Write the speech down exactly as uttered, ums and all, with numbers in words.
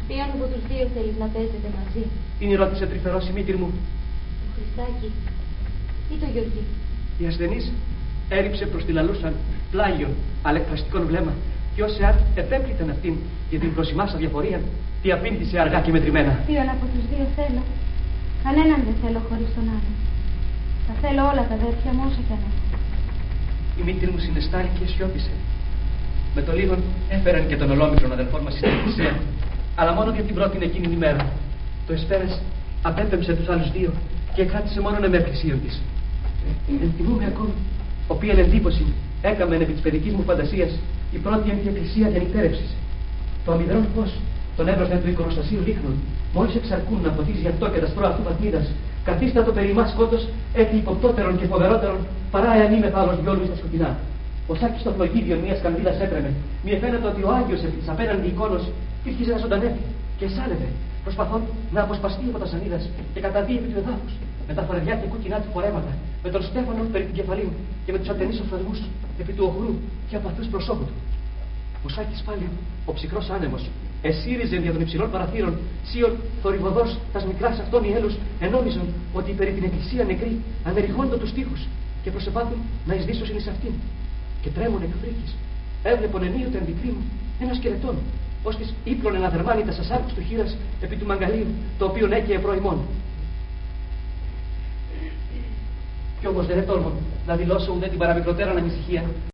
Ποιον από τους δύο θέλεις να παίζετε μαζί? Είναι η ρώτησε τρυφερός η μήτηρ μου. Το Χριστάκι ή το Γεωργί? Η ασθενής έριψε προς τη λαλούσαν πλάγιο, αλεκφραστικόν βλέμμα, και ως εάν επέπληταν αυτήν για την προσημάσα διαφορία, τι απήντησε αργά και μετρημένα. Ποιον από τους δύο θέλω? Κανέναν δεν θέλω χωρίς τον άλλο. Θα θέλω όλα τα αδέρφια μου όσο κι αν έχω. Η μήτηρ μου συναισθάνει και σιώπησε. Με το λίγον έφεραν και τον ολόμικρον αδελφόν μας στην εκκλησία, αλλά μόνο για την πρώτη εκείνη ημέρα. Το εσφαίρες απέπεμψε τους άλλους δύο και κράτησε μόνο με εκκλησίον της. Ενθυμούμε ακόμη, οποία εντύπωση έκαμε επί της παιδικής μου φαντασίας η πρώτη εν τη εκκλησία διανυκτέρευσης. Το αμυδρόν φως των έβροσδεν του εικονοστασίου λίχνων, μόλις εξαρκούν να φωτίζει γι' αυτό και τα σπρώα αυτού βαθμίδας, καθίστατο περί μας σκότος έτσι υποπτώτερον και φοβερότερον παρά εάν είμαι θάλος διόλου στα σκοτεινά. Ο σάκης στο φλογίδιο μιας κανδύλας έπρεμε, μη εφαίνεται ότι ο Άγιος επί της απέναντι εικόνος ήρχιζε να ζωντανεύει και σάλευε, προσπαθών να αποσπαστεί από τα σανίδας και καταδεί επί του εδάφους, με τα φορεδιά και κούκκινά του φορέματα, με τον στέφανο περί του κεφαλίου και με τους ατενείς οφθαλμούς επί του οχρού και απαθούς προσώπου του. Ο σάκης πάλι, ο ψυχρός άνεμος, εσύριζε δια των υψηλών παραθύρων, σίων θορυβοδός τας μικράς αυτών ιέλους, ενόμιζον ότι περί την εκκλησία νεκρή ανεριχώντα τους τοίχους και προσεπάθουν να εισδύσωσιν εις αυτήν. Και τρέμουν εκ φρίκης. Έβλεπον ενίοτε αντικρί μου ένα σκελετόν, ώστις ύπλωνε να δερμάνει τα σασάρκους του χείρας επί του μαγκαλίου, το οποίον έκαιε προημών. Κι όμως δεν ετόλμον να δηλώσω ούτε την παραμικροτέραν ανησυχία.